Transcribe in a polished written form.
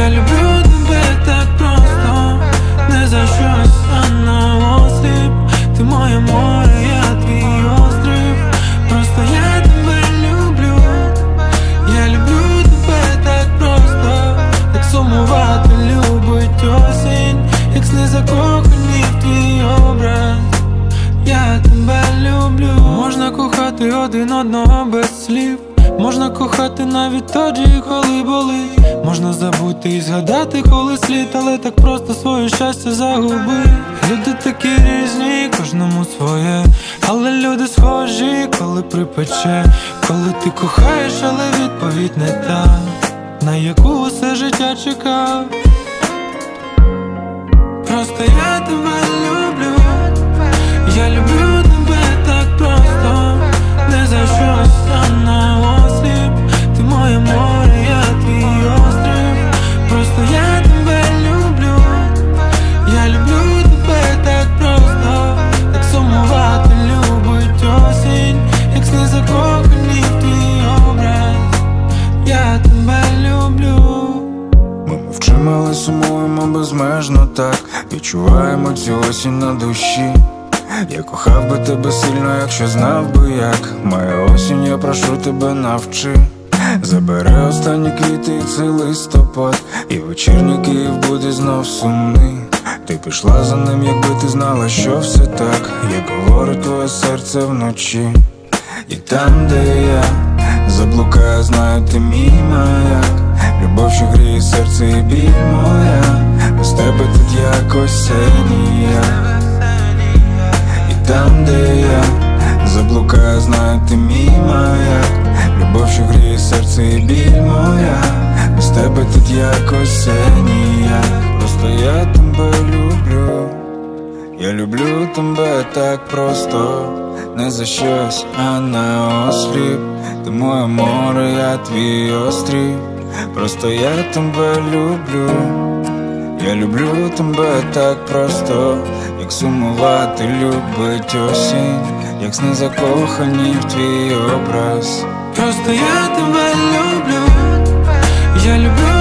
Я люблю тебе так просто, не за щось, а на осліп. Ти моє море, я твій острів. Просто я тебе люблю. Я люблю тебе так просто, як сумувати любить осінь, як сни закохані в твій образ. Я тебе люблю. Можна кохати один одного без слів. Можна кохати навіть тоді, коли болить. Можна забути і згадати, коли слід, але так просто своє щастя загуби. Люди такі різні, кожному своє, але люди схожі, коли припече. Коли ти кохаєш, але відповідь не та, на яку усе життя чекав. Просто я тебе люблю. Я люблю тебе так просто, не за щось, а на осліп. Ти моє море, я твій острів. Просто я тебе люблю. Я люблю тебе так просто, як сумувати любить осінь, як сни закохані в твій образ. Я тебе люблю. Ми мовчимо, але сумуємо безмежно так. Відчуваємо цю осінь на душі. Я кохав би тебе сильно, якщо знав би як. Моя осінь, я прошу тебе, навчи. Забери останні квіти і цей листопад, і вечірній Київ буде знов сумний. Ти пішла за ним, якби ти знала, що все так, як говорить твоє серце вночі. І там, де я заблукаю, знаю, ти мій маяк. Любов, що гріє серце і біль моя. Без тебе тут якось все ніяк. І там, де я заблукаю, знаю, ти мій маяк. Любов, що гріє серце і біль моя. Без тебе тут якось все ніяк. Просто я тебе люблю. Я люблю тебе так просто, не за щось, а на осліп. Ти моє море, я твій острів. Просто я тебе люблю. Я люблю тебе так просто, як сумувати любить осінь, як сни закохані в твій образ. Просто я тебе люблю. Я люблю